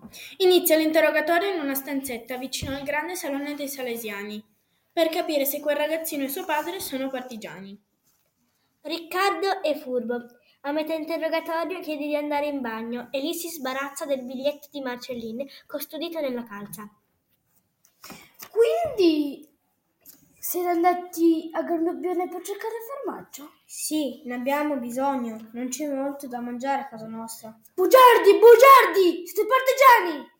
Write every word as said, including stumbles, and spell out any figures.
Inizia l'interrogatorio in una stanzetta vicino al grande salone dei Salesiani, per capire se quel ragazzino e suo padre sono partigiani. Riccardo è furbo. A metà interrogatorio chiede di andare in bagno e lì si sbarazza del biglietto di Marcellin custodito nella calza. Quindi siete andati a Grandobbione per cercare formaggio? Sì, ne abbiamo bisogno, non c'è molto da mangiare a casa nostra. Bugiardi, bugiardi, siete partigiani!